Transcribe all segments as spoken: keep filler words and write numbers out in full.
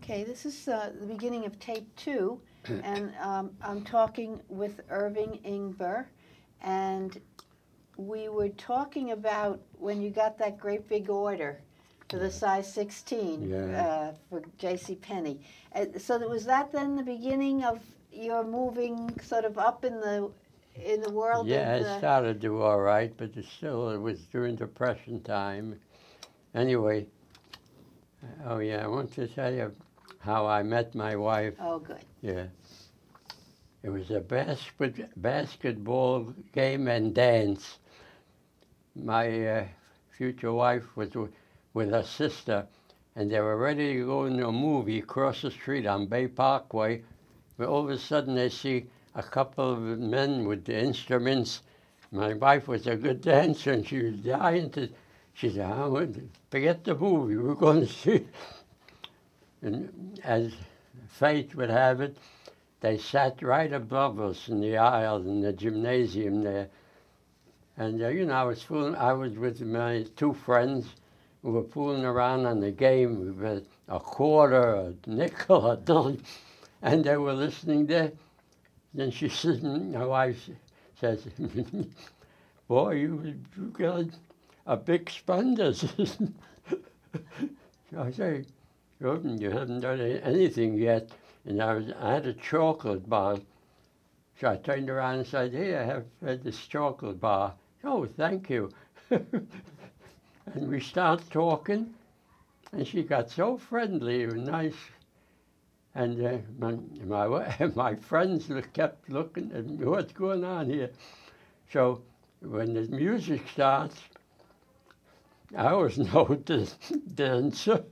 Okay, this is uh, the beginning of tape two, and um, I'm talking with Irving Ingber, and we were talking about when you got that great big order for the size sixteen Yeah. uh, for J C Penney. Uh, so that- was that then the beginning of your moving sort of up in the in the world Yeah, of it the... started to do all right, but it still, it was during Depression time. Anyway, oh yeah, I want to tell you how I met my wife. Oh, good. Yeah. It was a basket, basketball game and dance. My uh, future wife was w- with her sister, and they were ready to go into a movie across the street on Bay Parkway. But all of a sudden, they see a couple of men with the instruments. My wife was a good dancer, and she was dying to. She said, I want to forget the movie. We're going to see. And as fate would have it, they sat right above us in the aisle in the gymnasium there. And, uh, you know, I was fooling, I was with my two friends who were fooling around on the game with a quarter, a nickel, a dollar, and they were listening there. Then she says, my wife says, boy, you, you got a big spender. So I say, Jordan, you haven't done anything yet. And I, was, I had a chocolate bar. So I turned around and said, here, I have uh, this chocolate bar. Oh, thank you. And we started talking, and she got so friendly and nice. And uh, my, my, my friends look, kept looking at me, what's going on here? So when the music starts, I was no dancer.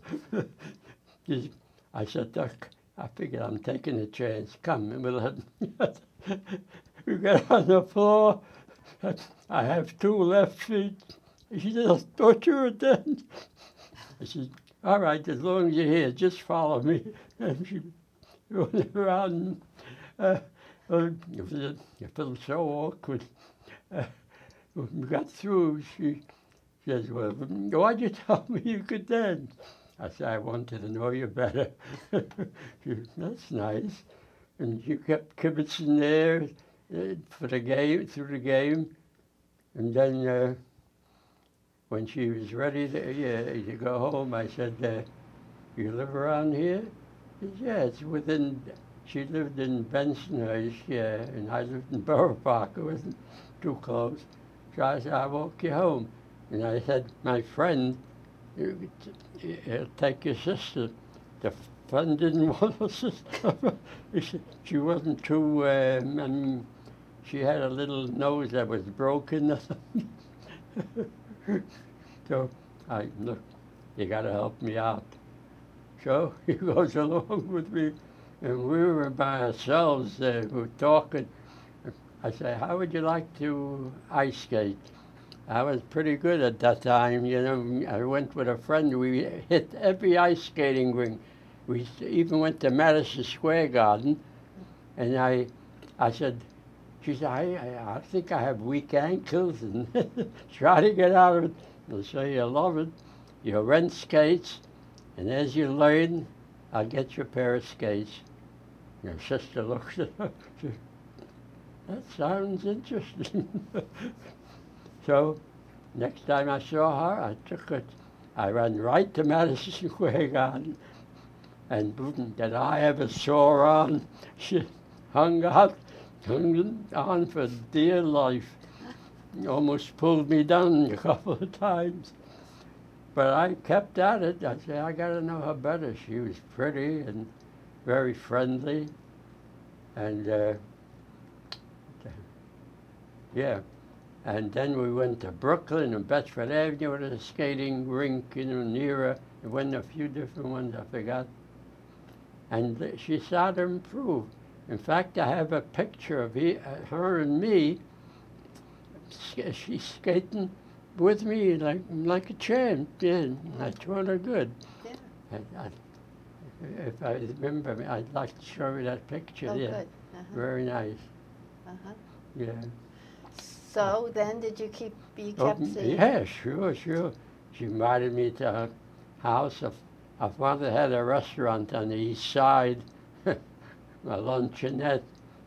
I said, look, I figured I'm taking a chance. Come, and we'll have... We got on the floor. I have two left feet. She said, I thought you were dead. I said, all right, as long as you're here, just follow me. And she went around. Uh, uh, it felt so awkward. Uh, when we got through, she says, well, why'd you tell me you could dance? I said, I wanted to know you better. She, that's nice. And she kept kibitzing there uh, for the game, through the game. And then uh, when she was ready to, yeah, to go home, I said, uh, you live around here? She said, yeah, it's within, she lived in Bensonhurst, yeah, and I lived in Borough Park. It wasn't too close. So I said, I'll walk you home. And I said, my friend, you, you, take your sister. The friend didn't want her sister. She wasn't too, um, I mean, she had a little nose that was broken. So I, look, you got to help me out. So he goes along with me, and we were by ourselves, uh, we were talking. I said, how would you like to ice skate? I was pretty good at that time, you know. I went with a friend, we hit every ice skating rink. We even went to Madison Square Garden, and I, I said, she said, I, I, I think I have weak ankles, and try to get out of it. I'll say, you love it. You rent skates, and as you learn, I'll get you a pair of skates. Your sister looks at her, she, that sounds interesting. So next time I saw her, I took it. I ran right to Madison Square Garden, and boom, did I ever saw her on. She hung out, hung on for dear life. Almost pulled me down a couple of times. But I kept at it. I said, I got to know her better. She was pretty and very friendly. And, uh, yeah. And then we went to Brooklyn and Bedford Avenue with a skating rink, you know, near her. There went a few different ones, I forgot. And she started to improve. In fact, I have a picture of he, uh, her and me. She's skating with me like like a champ. Yeah, I taught her good. Yeah. And I, if I remember, I'd like to show you that picture. Oh, yeah, good. Uh-huh. very nice. Uh-huh. Yeah. So then did you keep, you Oh, kept seeing? yeah, sure, sure. She invited me to her house. Of, our father had a restaurant on the east side, a luncheonette,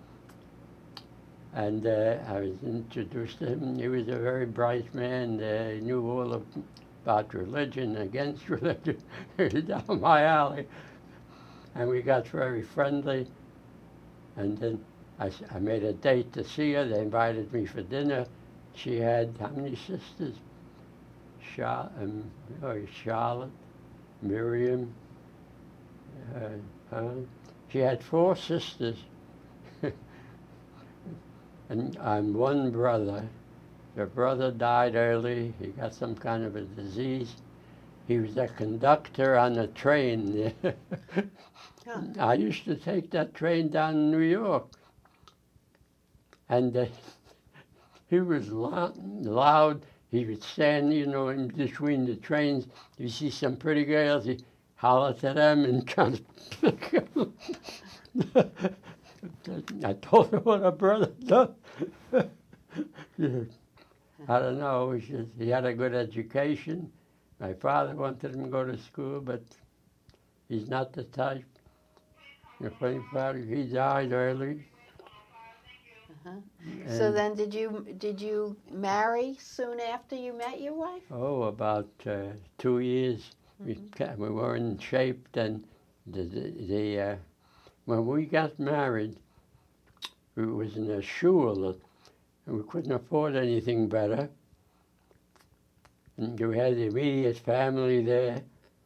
and uh, I was introduced to him. He was a very bright man. Uh, he knew all of, about religion, against religion. He was down my alley. And we got very friendly. And then I, I made a date to see her. They invited me for dinner. She had, how many sisters? Char- um, oh, Charlotte, Miriam. Uh, huh? She had four sisters. And I'm one brother. Her brother died early. He got some kind of a disease. He was a conductor on a train. Huh. I used to take that train down in New York. And uh, he was loud, loud. He would stand, you know, in between the trains. You see some pretty girls, he'd holler to them and try to pick them. I told her what her brother done. I don't know, he, just, he had a good education. My father wanted him to go to school, but he's not the type. The funny part, he died early. Uh-huh. So then did you did you marry soon after you met your wife? Oh, about uh, two years. Mm-hmm. We, we were in shape then. The, the, the, uh, when we got married, it was in a shul, and we couldn't afford anything better. And we had the immediate family there.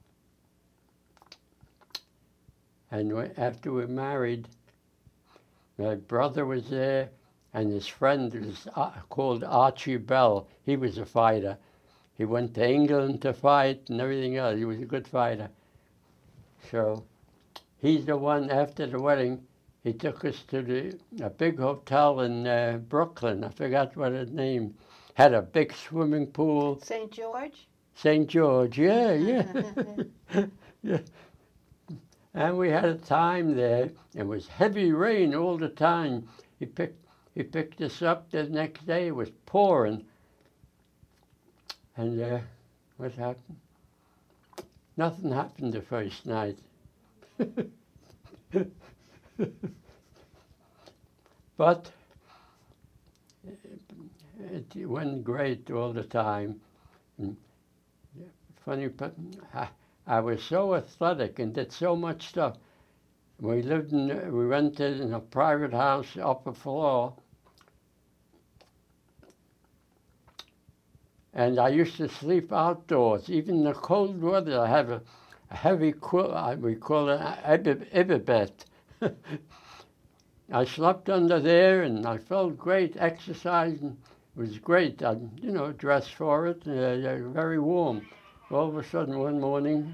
And we, after we married, my brother was there, and his friend was uh, called Archie Bell. He was a fighter. He went to England to fight and everything else. He was a good fighter. So he's the one, after the wedding, he took us to the a big hotel in uh, Brooklyn. I forgot what its name. Had a big swimming pool. Saint George? Saint George, yeah, yeah. Yeah. And we had a time there. It was heavy rain all the time. He picked, he picked us up the next day. It was pouring. And uh, what happened? Nothing happened the first night. But it went great all the time. And funny, but I, I was so athletic and did so much stuff. We lived in, we rented in a private house, upper floor. And I used to sleep outdoors, even in the cold weather. I have a, a heavy quilt, we call it an ibibet. I slept under there, and I felt great. Exercising was great. I, you know, dressed for it. Uh, very warm. All of a sudden, one morning,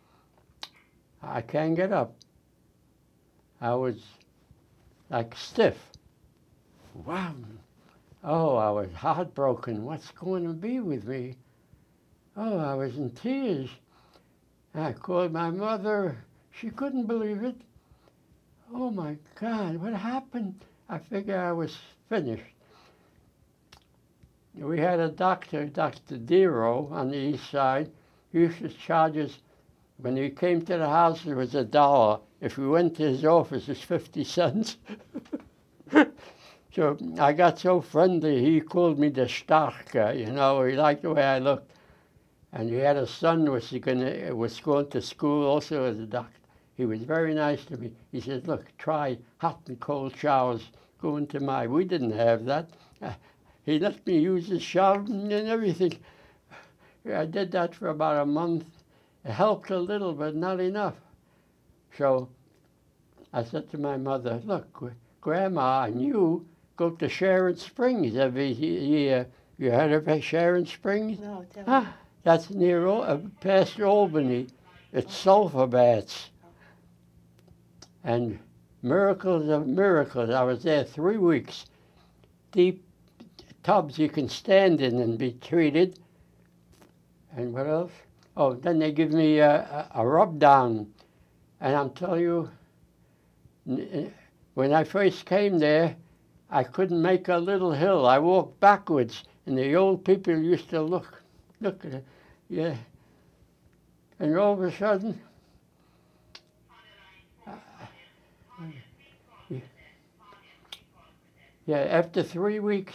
I can't get up. I was like stiff. Wow. Oh, I was heartbroken. What's going to be with me? Oh, I was in tears. I called my mother. She couldn't believe it. Oh, my God, what happened? I figured I was finished. We had a doctor, Doctor Dero, on the east side. He used to charge us, when he came to the house, it was a dollar. If we went to his office, it was fifty cents. So I got so friendly, he called me the Starke, you know, he liked the way I looked. And he had a son who was going, was going to school also as a doctor. He was very nice to me. He said, look, try hot and cold showers, go into my, we didn't have that. Uh, he let me use his shower and everything. I did that for about a month. It helped a little, but not enough. So I said to my mother, look, Grandma and you go to Sharon Springs every year. You heard of Sharon Springs? No, tell me. Ah, that's near, uh, past Albany. It's sulfur baths. And miracles of miracles. I was there three weeks. Deep tubs you can stand in and be treated. And what else? Oh, then they give me a, a, a rub down. And I'm telling you, when I first came there, I couldn't make a little hill. I walked backwards, and the old people used to look, look at it, yeah. And all of a sudden, Yeah, after three weeks,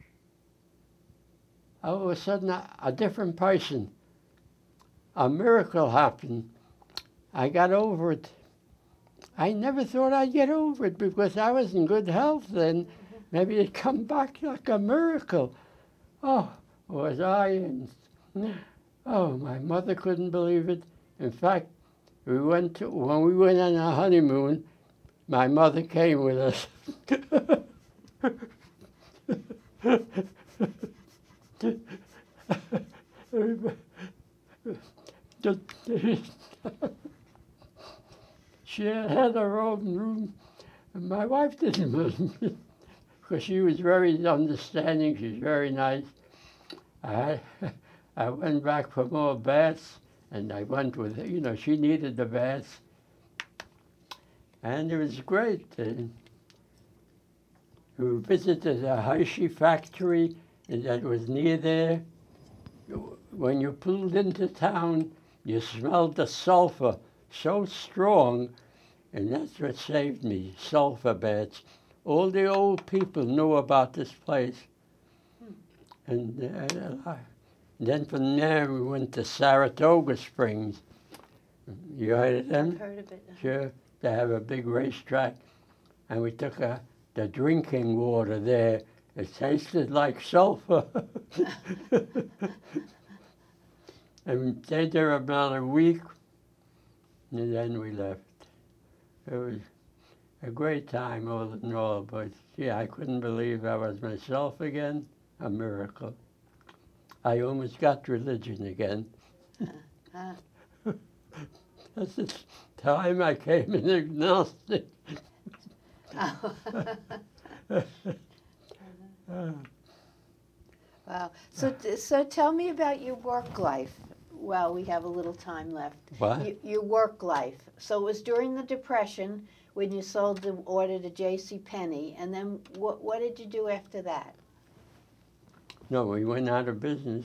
all of a sudden, a, a different person. A miracle happened. I got over it. I never thought I'd get over it because I was in good health then. Maybe it'd come back like a miracle. Oh, was I in... Oh, my mother couldn't believe it. In fact, we went to, when we went on our honeymoon, my mother came with us. She had her own room, and my wife didn't mind because she was very understanding. She's very nice. I, I went back for more baths, and I went with her. You know, she needed the baths, and it was great. And we visited a Hershey factory that was near there. When you pulled into town, you smelled the sulfur so strong, and that's what saved me, sulfur baths. All the old people knew about this place. And uh, then from there we went to Saratoga Springs. You heard of them? I've heard of it. Sure. They have a big racetrack. And we took a, the drinking water there. It tasted like sulfur. And we stayed there about a week, and then we left. It was a great time all in all, but yeah, I couldn't believe I was myself again. A miracle. I almost got religion again. Uh, That's the time I came in agnostic. oh. uh, Wow. So, so tell me about your work life. Well, we have a little time left. What? Y- your work life. So it was during the Depression when you sold the order to J C Penney, and then what, what did you do after that? No, we went out of business.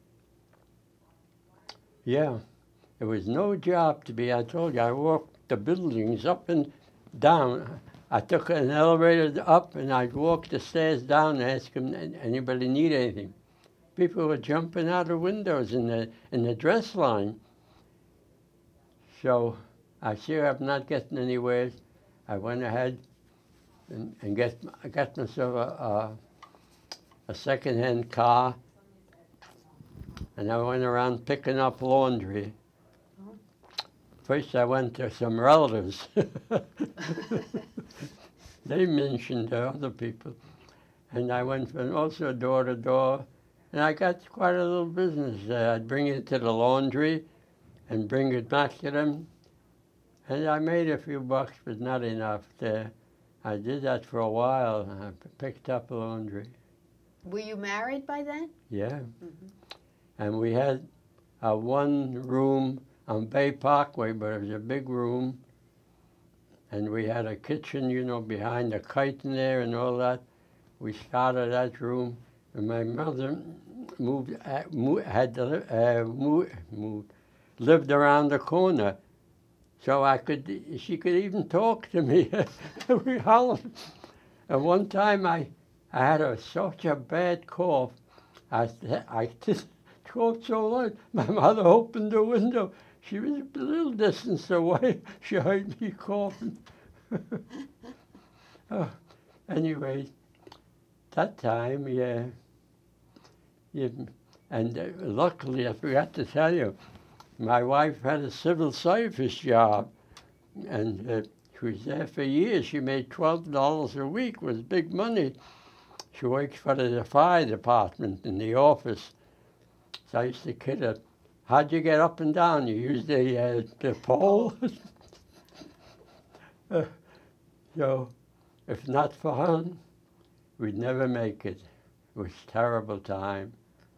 Yeah, there was no job to be. I told you, I walked the buildings up and down. I took an elevator up, and I'd walk the stairs down and ask them, anybody need anything? People were jumping out of windows in the in the dress line. So I sure I'm not getting anywhere. I went ahead and, and get I got myself a, a a second-hand car, and I went around picking up laundry. First, I went to some relatives. They mentioned to other people, and I went from also door to door. And I got quite a little business. Uh, I'd bring it to the laundry and bring it back to them. And I made a few bucks, but not enough. To, I did that for a while. I picked up laundry. Were you married by then? Yeah. Mm-hmm. And we had a one room on Bay Parkway, but it was a big room. And we had a kitchen, you know, behind the curtain there and all that. We started that room. And my mother moved, uh, moved had to, uh, moved, moved, lived around the corner, so I could. She could even talk to me. We hollered. And one time I, I had a, such a bad cough. I, I just coughed so loud. My mother opened the window. She was a little distance away. She heard me coughing. Oh, anyway. That time, yeah. yeah. And uh, luckily, I forgot to tell you, my wife had a civil service job, and uh, she was there for years. She made twelve dollars a week, it was big money. She worked for the fire department in the office. So I used to kid her, how'd you get up and down? You used the, uh, the pole? uh, so, if not for her, we'd never make it. It was a terrible time.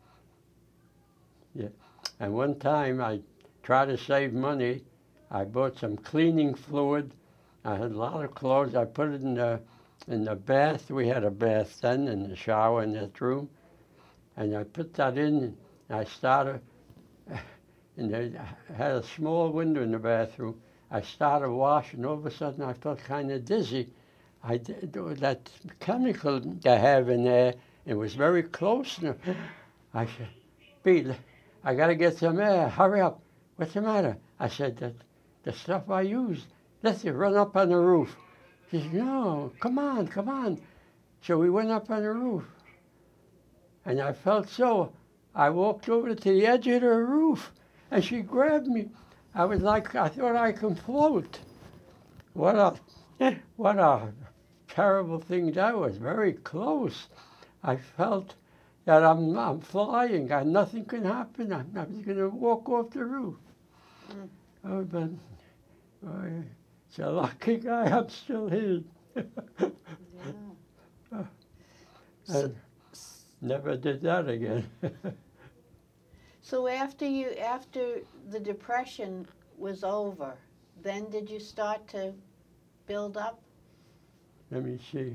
Yeah. And one time I tried to save money. I bought some cleaning fluid. I had a lot of clothes. I put it in the in the bath. We had a bath then in the shower in that room. And I put that in. And I started, and I had a small window in the bathroom. I started washing. All of a sudden I felt kind of dizzy. I did, that chemical they have in there, it was very close. And I said, Pete, I got to get some air. Hurry up. What's the matter? I said, that the stuff I used, let's run up on the roof. She said, no, come on, come on. So we went up on the roof. And I felt so. I walked over to the edge of the roof, and she grabbed me. I was like, I thought I could float. What a, what a terrible thing that was. Very close. I felt that I'm, I'm flying, and nothing can happen. I'm, I was going to walk off the roof. Mm. Oh, but oh, it's a lucky guy I'm still here. Yeah. So, never did that again. So after you, after the Depression was over, then did you start to build up? Let me see.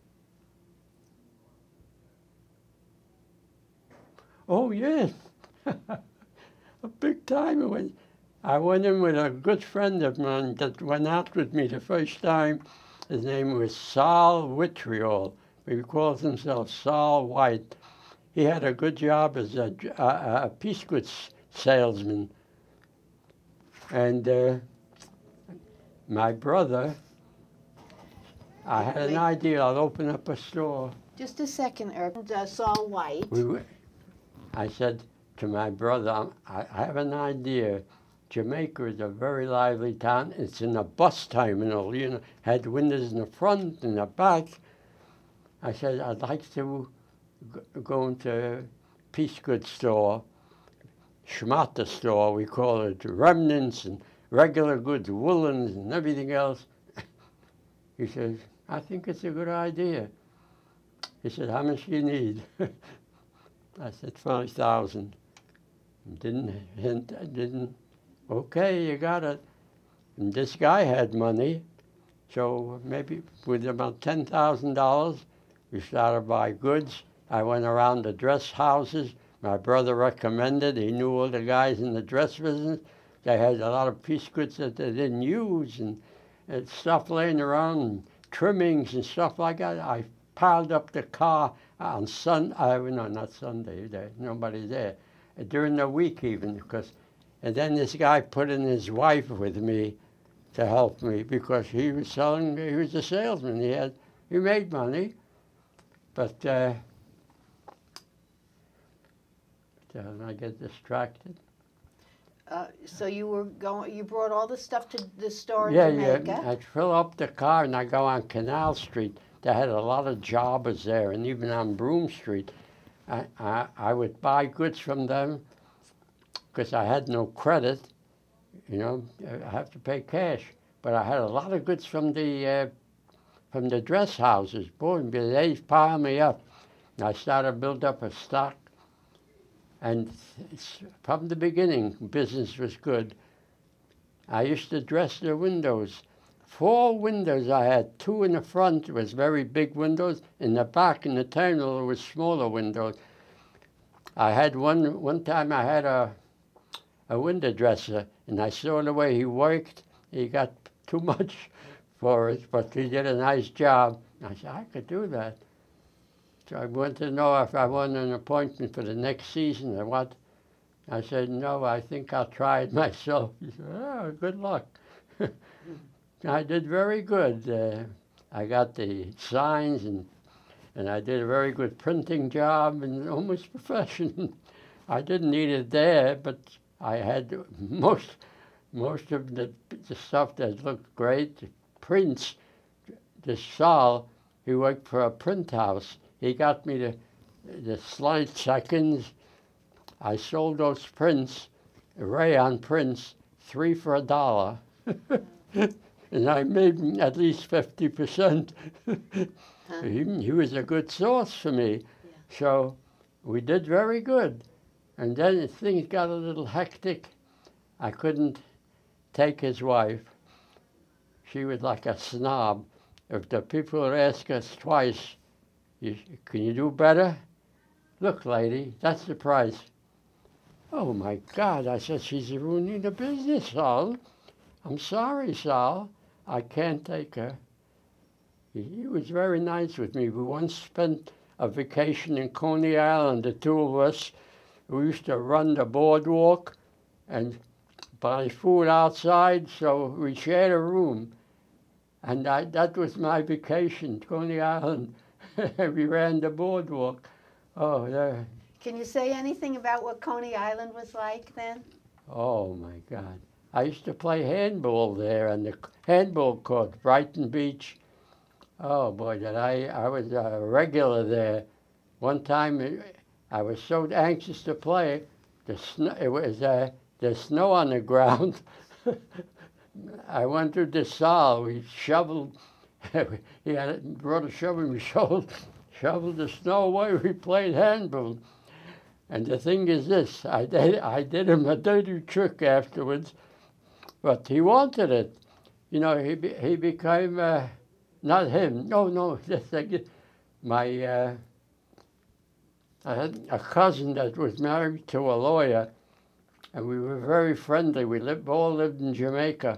Oh, yes. A big time. When I went in with a good friend of mine that went out with me the first time. His name was Saul Vitriol. He calls himself Saul White. He had a good job as a, a, a piece goods salesman. And uh, my brother, I had an idea. I'll open up a store. Just a second, Irv. Uh, Saul White. We were, I said to my brother, I, I have an idea. Jamaica is a very lively town. It's in a bus terminal, you know, had windows in the front and the back. I said, I'd like to go into a piece goods store, schmata store, we call it, remnants and regular goods, woolens and everything else. He says, I think it's a good idea. He said, how much do you need? I said, five thousand. Didn't hint, didn't, okay, you got it. And this guy had money, so maybe with about ten thousand dollars, we started to buy goods. I went around the dress houses. My brother recommended. He knew all the guys in the dress business. They had a lot of piece goods that they didn't use and, and stuff laying around, and trimmings and stuff like that. I piled up the car on Sun. Uh, no, not Sunday. There, nobody there. Uh, during the week even, because. And then this guy put in his wife with me to help me because he was selling. He was a salesman. He had. He made money, but. Uh, And I get distracted. Uh, so you were going. You brought all the stuff to the store in yeah, Jamaica. Yeah, I'd fill up the car and I go on Canal Street. They had a lot of jobbers there, and even on Broome Street, I I, I would buy goods from them because I had no credit. You know, I have to pay cash. But I had a lot of goods from the uh, from the dress houses. Boy, they piled me up. And I started to build up a stock. And from the beginning, business was good. I used to dress the windows. Four windows I had. Two in the front was very big windows. In the back, in the terminal, was smaller windows. I had one, one time I had a, a window dresser, and I saw the way he worked. He got too much for it, but he did a nice job. I said, I could do that. So I wanted to know if I wanted an appointment for the next season or what. I said, no, I think I'll try it myself. He said, oh, good luck. I did very good. Uh, I got the signs, and and I did a very good printing job, and almost professional. I didn't need it there, but I had most most of the, the stuff that looked great. Prints, the Saul, he worked for a print house. He got me the, the slide seconds. I sold those prints, rayon prints, three for a dollar. And I made at least fifty percent. Huh. he, he was a good source for me. Yeah. So we did very good. And then things got a little hectic. I couldn't take his wife. She was like a snob. If the people would ask us twice, You, can you do better? Look, lady, that's the price. Oh, my God. I said, she's ruining the business, Saul. I'm sorry, Saul. I can't take her. he, he was very nice with me. We once spent a vacation in Coney Island, the two of us. We used to run the boardwalk and buy food outside, so we shared a room. And I, that was my vacation, Coney Island. We ran the boardwalk. Oh, there. Can you say anything about what Coney Island was like then? Oh, my God. I used to play handball there on the handball court, Brighton Beach. Oh, boy, did I, I was a regular there. One time, I was so anxious to play, the snow, it was uh, the snow on the ground. I went to DeSalle. We shoveled, he had brought a shovel, we shoveled, shoveled the snow away. We played handball. And the thing is this, I did, I did him a dirty trick afterwards, but he wanted it. You know, he be, he became, uh, not him, no, no, just like my, uh, I had a cousin that was married to a lawyer, and we were very friendly. We lived, all lived in Jamaica.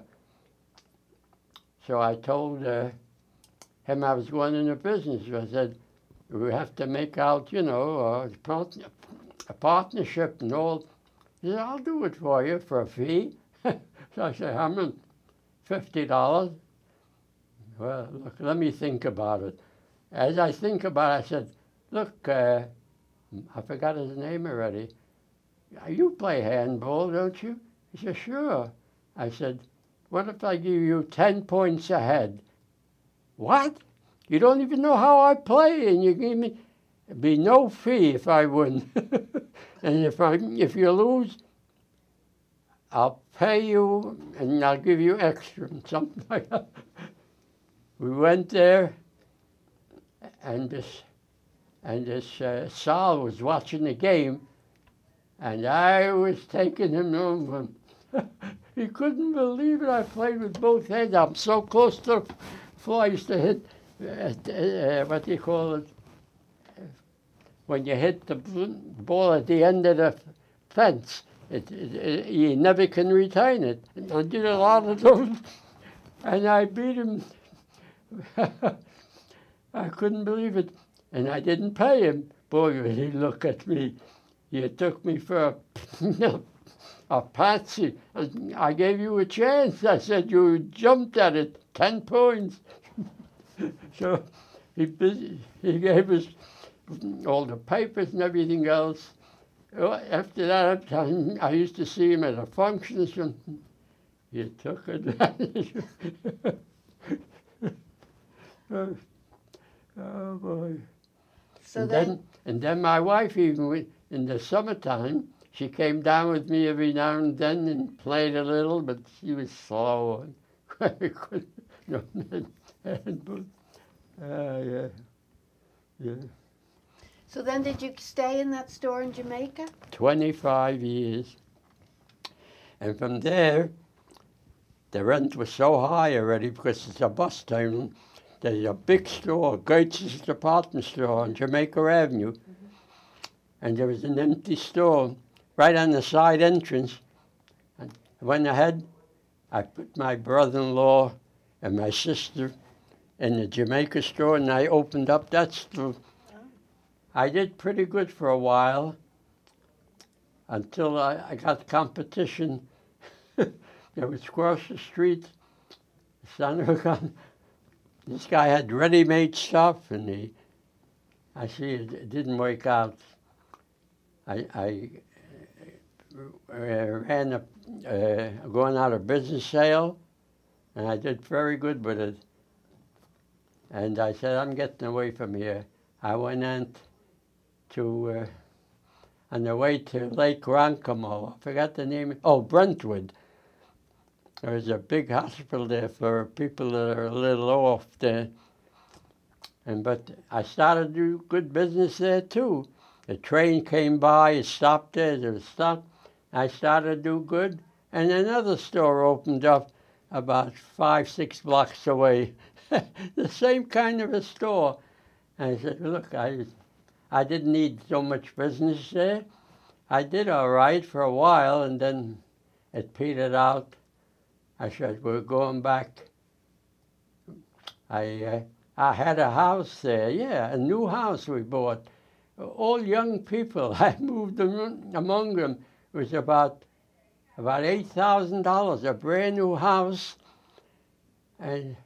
So I told uh, him I was going into business. I said, we have to make out, you know, a, part- a partnership and all. He said, I'll do it for you for a fee. So I said, how much? fifty dollars. Well, look, let me think about it. As I think about it, I said, look, uh, I forgot his name already. You play handball, don't you? He said, sure. I said, what if I give you ten points ahead? What? You don't even know how I play, and you give me, it'd be no fee if I win. And if I, if you lose, I'll pay you, and I'll give you extra, something like that. We went there, and this, and this uh, Sal was watching the game, and I was taking him home. He couldn't believe it. I played with both hands. I'm so close to the floor. I used to hit, uh, uh, what do you call it? When you hit the ball at the end of the fence, it, it, it, you never can retain it. And I did a lot of those, and I beat him. I couldn't believe it. And I didn't pay him. Boy, when he looked at me, he took me for a, a patsy. I gave you a chance. I said, you jumped at it, ten points. So he, he gave us all the papers and everything else. After that, I used to see him at a function. He took advantage. Oh, oh boy. So and then, then, and then my wife, even in the summertime, she came down with me every now and then and played a little, but she was slow and I couldn't. No, and, uh, yeah, yeah. so then did you stay in that store in Jamaica? twenty-five years. And from there, the rent was so high already because it's a bus terminal. There's a big store, Gates' department store on Jamaica Avenue. Mm-hmm. And there was an empty store right on the side entrance. And I went ahead, I put my brother-in-law and my sister in the Jamaica store, and I opened up that store. Oh. I did pretty good for a while until I, I got competition. There was across the street, San This guy had ready-made stuff, and he, I see it, it didn't work out. I, I uh, ran a uh, going out of business sale, and I did very good with it. And I said, I'm getting away from here. I went on to, uh, on the way to Lake Ronkonkoma. I forgot the name. Oh, Brentwood. There's a big hospital there for people that are a little off there. And but I started to do good business there too. The train came by, it stopped there, there was stop. I started to do good. And another store opened up about five, six blocks away. The same kind of a store. And I said, look, I, I didn't need so much business there. I did all right for a while, and then it petered out. I said, we're going back. I uh, I had a house there, yeah, a new house we bought. All young people. I moved them, among them. It was about about eight thousand dollars, a brand new house, and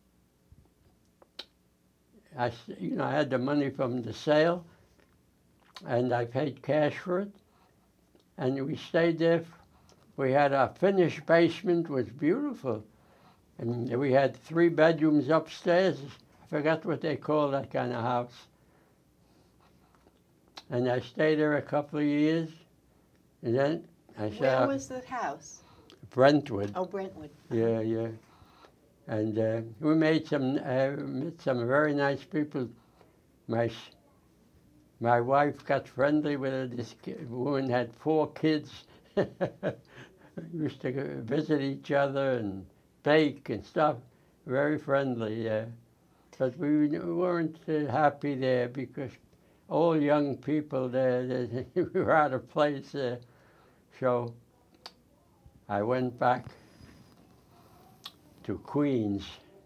I, you know, I had the money from the sale, and I paid cash for it, and we stayed there. We had a finished basement, was beautiful, and we had three bedrooms upstairs. I forgot what they call that kind of house. And I stayed there a couple of years, and then I said, Where was the house? Brentwood. Oh, Brentwood. Yeah, yeah. And uh, we made some, uh, met some very nice people. My my wife got friendly with her. This kid, woman had four kids. We used to go visit each other and bake and stuff. Very friendly, yeah. But we weren't uh, happy there because all young people there, they, we were out of place there. So I went back to Queens,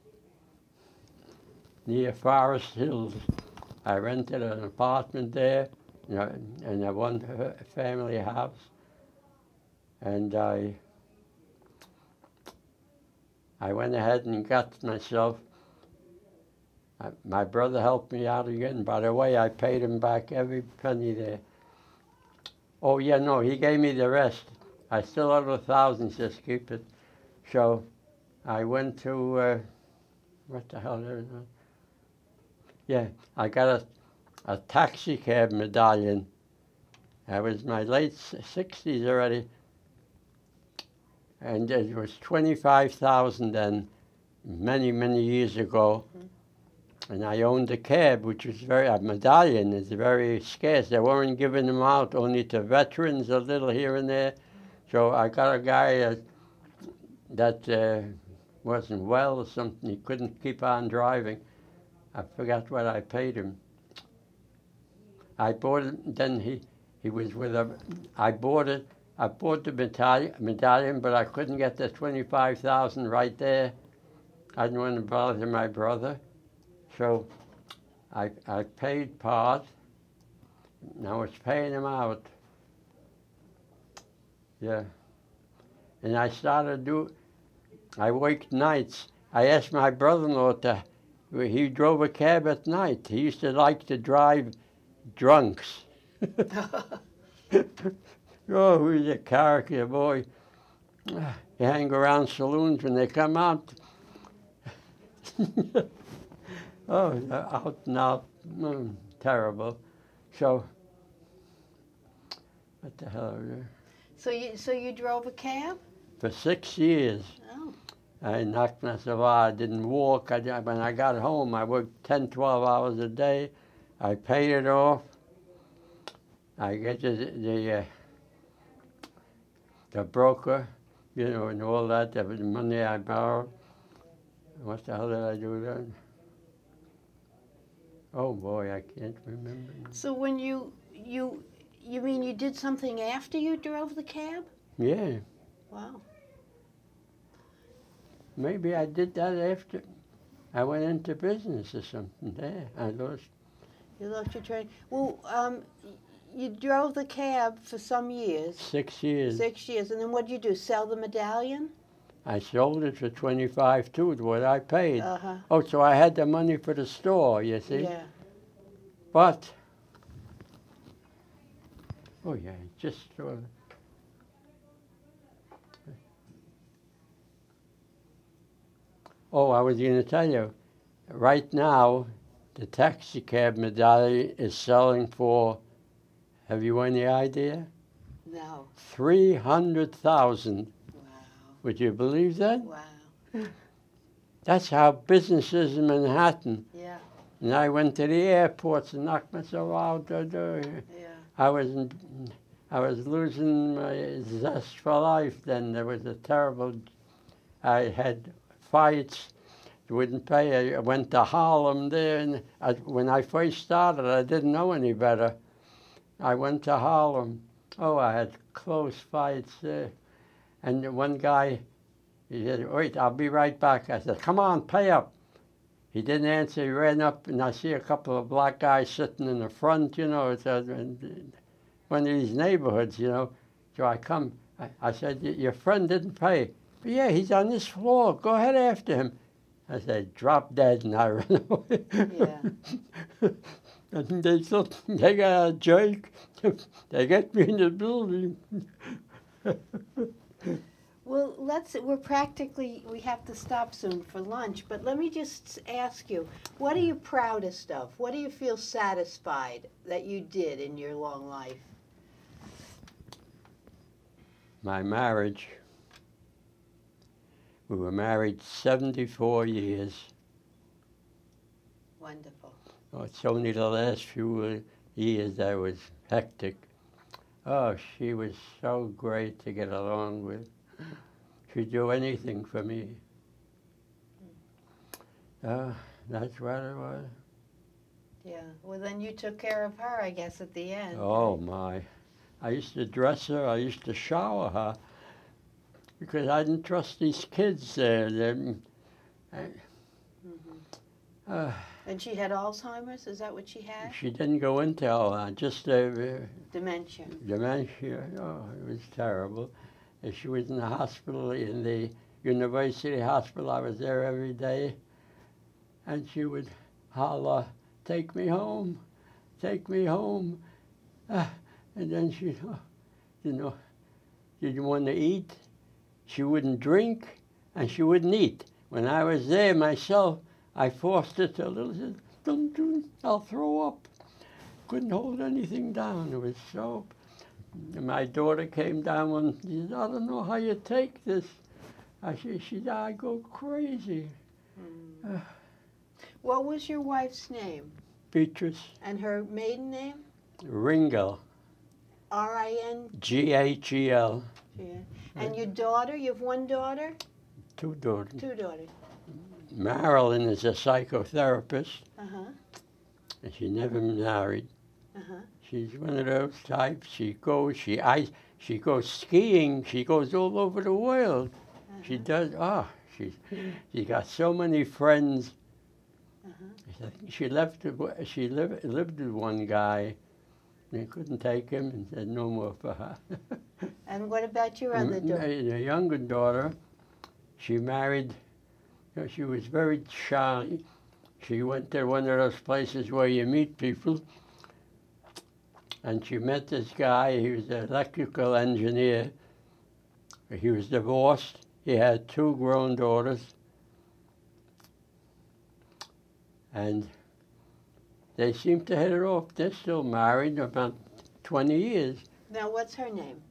near Forest Hills. I rented an apartment there, you know, in a one-family house, and I I went ahead and got myself. Uh, my brother helped me out again. By the way, I paid him back every penny there. Oh yeah, no, he gave me the rest. I still owe a thousand. Just keep it. So I went to uh, what the hell is it? Yeah, I got a a taxi cab medallion. I was in my late sixties already, and it was twenty-five thousand then, many many years ago. Mm-hmm. And I owned a cab, which was very, a medallion is very scarce. They weren't giving them out only to veterans, a little here and there. So I got a guy uh, that uh, wasn't well or something. He couldn't keep on driving. I forgot what I paid him. I bought it, then he, he was with a, I bought it, I bought the medallion, medallion but I couldn't get the twenty-five thousand right there. I didn't want to bother my brother. So I, I paid part, and I was paying him out. Yeah. And I started do, I worked nights. I asked my brother-in-law to, he drove a cab at night. He used to like to drive drunks. Oh, he's a character, boy. He hang around saloons when they come out. Oh, out and out, mm, terrible. So, what the hell are you? So you so you drove a cab? For six years. Oh. I knocked myself out. I didn't walk. I, when I got home, I worked ten, twelve hours a day. I paid it off. I get the the, uh, the broker, you know, and all that. The money I borrowed. What the hell did I do then? Oh boy, I can't remember. So when you you you mean you did something after you drove the cab? Yeah. Wow. Maybe I did that after I went into business or something. There, I lost. You lost your train. Well, um, you drove the cab for some years. Six years. Six years, and then what did you do? Sell the medallion? I sold it for twenty-five too, what I paid. Uh-huh. Oh, so I had the money for the store, you see? Yeah. But, oh yeah, just sort of. Oh, I was going to tell you, right now, the taxi cab medallion is selling for, have you any idea? No. three hundred thousand. Wow. Would you believe that? Wow. That's how business is in Manhattan. Yeah. And I went to the airports and knocked myself out. Uh, Yeah. I was, I was losing my zest for life then. There was a terrible, I had fights, wouldn't pay. I went to Harlem there, and I, when I first started, I didn't know any better. I went to Harlem. Oh, I had close fights there. And one guy, he said, wait, I'll be right back. I said, come on, pay up. He didn't answer. He ran up, and I see a couple of black guys sitting in the front, you know, it's a, one of these neighborhoods, you know. So I come, I, I said, your friend didn't pay. But yeah, he's on this floor. Go ahead after him. I said, drop dead, and I ran away. Yeah. And they thought, they got a jerk. They get me in the building. Well, let's, we're practically, we have to stop soon for lunch, but let me just ask you, what are you proudest of? What do you feel satisfied that you did in your long life? My marriage. We were married seventy-four years. Wonderful. Oh, it's only the last few years that was hectic. Oh, she was so great to get along with. She'd do anything for me. Uh, that's what it was. Yeah. Well, then you took care of her, I guess, at the end. Oh, my. I used to dress her. I used to shower her. Because I didn't trust these kids there. I, Mm-hmm. uh, And she had Alzheimer's? Is that what she had? she didn't go into all that. Just uh, Dementia. dementia. Oh, it was terrible. And she was in the hospital, in the university hospital. I was there every day. And she would holler, take me home, take me home. Uh, and then she, oh, you know, did you want to eat? She wouldn't drink, and she wouldn't eat. When I was there myself, I forced her to a little, said, don't do, I'll throw up. Couldn't hold anything down. It was so. And my daughter came down and she said, I don't know how you take this. I said, she said, I go crazy. Mm. Uh, what was your wife's name? Beatrice. And her maiden name? Ringel. R I N? G H E L. Yeah. And your daughter, you have one daughter? Two daughters. Two daughters. Marilyn is a psychotherapist. Uh-huh. And she never married. Uh-huh. She's one of those types. She goes, she I, she goes skiing. She goes all over the world. Uh-huh. She does, ah, oh, she's, she got so many friends. Uh-huh. She left, she lived, lived with one guy. They couldn't take him and said no more for her. And what about your other daughter? The younger daughter, she married, you know, she was very shy. She went to one of those places where you meet people. And she met this guy. He was an electrical engineer. He was divorced. He had two grown daughters. And they seemed to hit it off. They're still married about twenty years. Now, what's her name?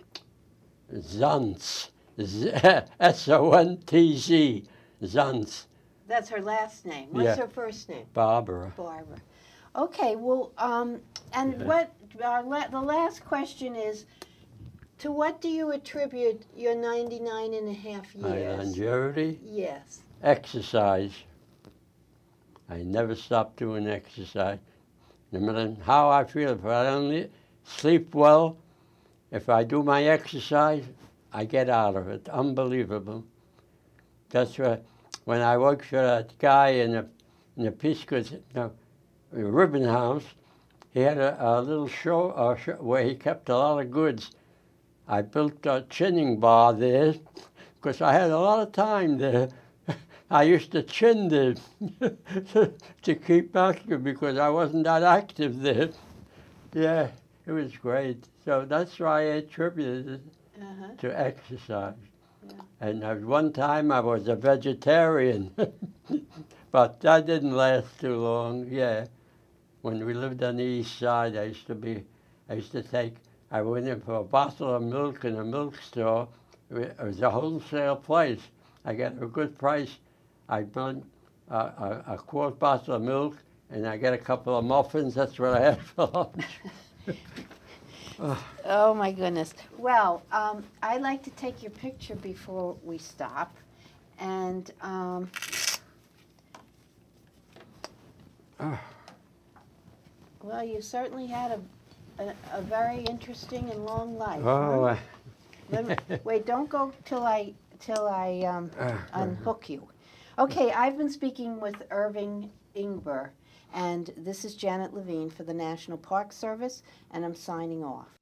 Zantz. S O N T Z. Zantz. That's her last name. What's Yeah. her first name? Barbara. Barbara. Okay, well, um, and Yeah. what, our la- the last question is, to what do you attribute your ninety-nine and a half My years? longevity? Yes. Exercise. I never stopped doing exercise. No matter how I feel, if I don't li- sleep well, if I do my exercise, I get out of it. Unbelievable. That's what, when I worked for that guy in the, in the Peace Goods, no, Ribbon House, he had a, a little show, uh, show where he kept a lot of goods. I built a chinning bar there because I had a lot of time there. I used to chin there to keep active because I wasn't that active there. Yeah, it was great. So that's why I attributed it Uh-huh. to exercise. Yeah. And at one time I was a vegetarian, but that didn't last too long. Yeah, when we lived on the east side, I used to be, I used to take, I went in for a bottle of milk in a milk store. It was a wholesale place. I got a good price. I bought a, a, a quart bottle of milk, and I get a couple of muffins. That's what I had for lunch. Oh, my goodness. Well, um, I'd like to take your picture before we stop. And, um, well, you certainly had a, a, a very interesting and long life. Oh, huh? uh, Let me, wait, don't go till I, till I um, uh, unhook you. Okay, I've been speaking with Irving Ingber, and this is Janet Levine for the National Park Service, and I'm signing off.